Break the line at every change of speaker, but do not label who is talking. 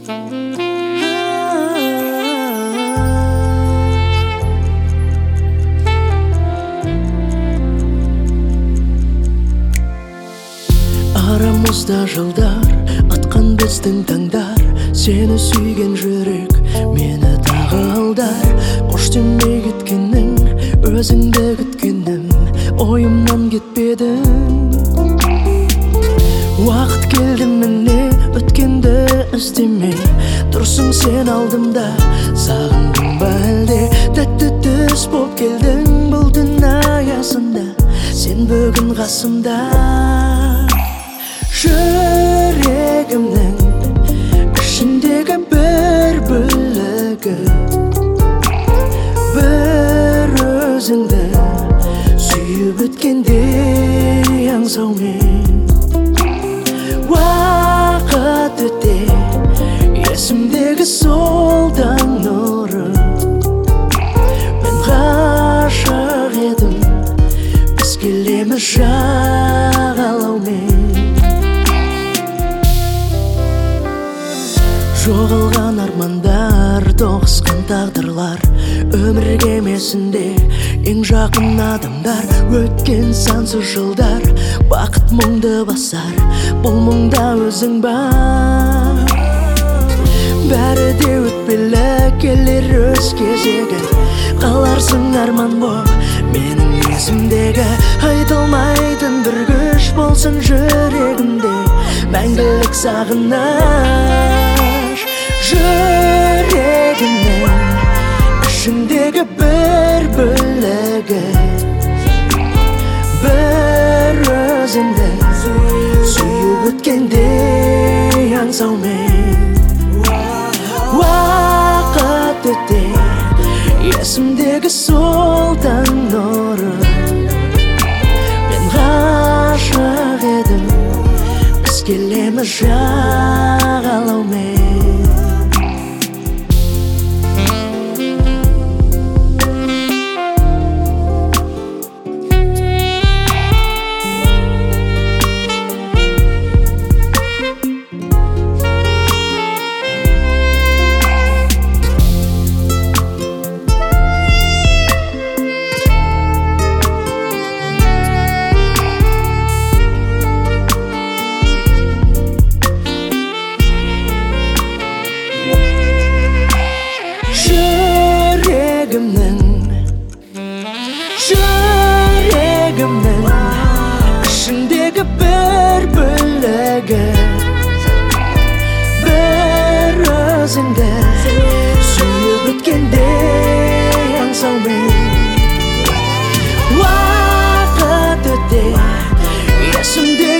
Арамызда жылдар атқан біздің таңдар, сені сүйген жүрек мені тағы алдар. Қош демей кеткенің, өзіңді күткенім, ойымнан кетпедің. Уақыт келді міне, өткенді іздемей тұрсың сен алдымда. Сағындың ба әлде, тәтті түс боп келдің бұл түн аясында, сен бүгін қасымда. Жүрегімнің ішіндегі бір бөлігі, бір өзіңді сүйіп өткендей аңсаумен. Уақыт өте есімдегі сол таң нұры, мен ғашық едім, біз келеміз жағалаумен. Жоғалған армандар, тоғысқан тағдырлар, өмір кемесінде ең жақын адамдар. Өткен сансыз жылдар, бақыт мұңды басар, бұл мұңда өзің бар. Бәрі де өтпелі, келер өз кезегі, қаларсың арман боп менің есімдегі. Айтылмайтын бір күш болсын жүрегімде, мәңгілік сағыныш. Жүрегімнің ішіндегі бір бөлігі, бір өзіңді сүйіп өткендей аңсаумен. Уақыт өте есімдегі сол таң нұры, мен ғашық едім, біз келеміз жағалаумен. Жүрегімнің ішіндегі бір бөлігі, бір өзіңді сүйіп өткендей аңсаумен. Уақыт өте есімде